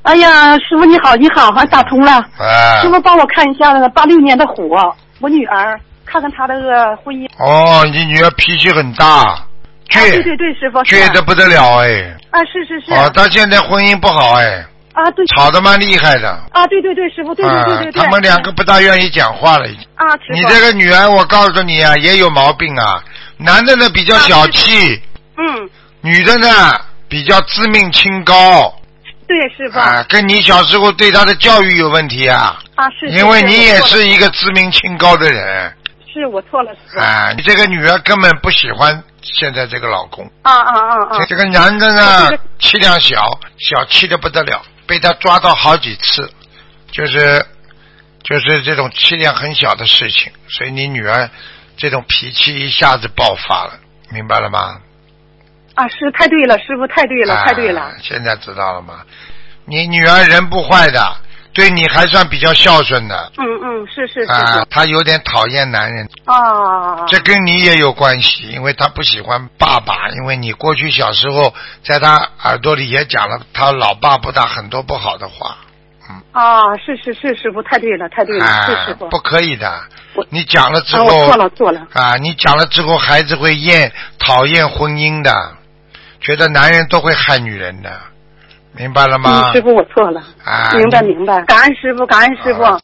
哎呀，师傅你好，你好，还打通了。 哎。 师傅帮我看一下那个86年的虎，我女儿，看看她这个婚姻。 哦，你女儿脾气很大，倔。 对对对，师傅。 倔得不得了哎。 啊，是是是。 哦，她现在婚姻不好哎。 啊，对。 吵得蛮厉害的。 啊，对对对，师傅，对对对对对。 他们两个不大愿意讲话了已经。 啊，师傅。 你这个女儿，我告诉你啊，也有毛病啊。男的呢比较小气。 嗯。 女的呢比较自命清高。 对，师傅。 啊，跟你小时候对她的教育有问题啊。 啊，是。 因为你也是一个自命清高的人。 是我错了，师傅。 啊，你这个女儿根本不喜欢现在这个老公。 啊啊啊啊！ 这个男的呢，气量小气的不得了，被他抓到好几次，就是这种气量很小的事情，所以你女儿这种脾气一下子爆发了，明白了吗？ 啊，是太对了，师傅太对了，太对了。 现在知道了吗？你女儿人不坏的，对你还算比较孝顺的。 嗯嗯，是。 她有点讨厌男人。 啊。 这跟你也有关系，因为她不喜欢爸爸，因为你过去小时候在她耳朵里也讲了她老爸不大很多不好的话。 啊，是，师傅太对了，太对了，是师傅。 不可以的，你讲了之后。 我错了。 你讲了之后，孩子会讨厌婚姻的，觉得男人都会害女人的，明白了吗？ 师傅我错了。明白，感恩师傅，感恩师傅。